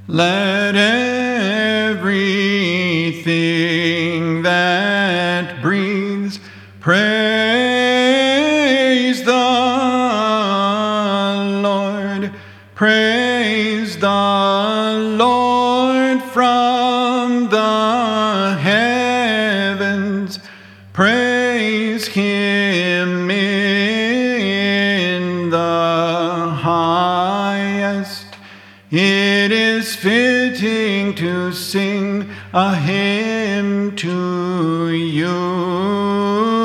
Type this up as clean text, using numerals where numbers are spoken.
Let everything that breathes praise the Lord. Praise the Lord from the heavens. Praise Him in the highest. It is fitting to sing a hymn to you,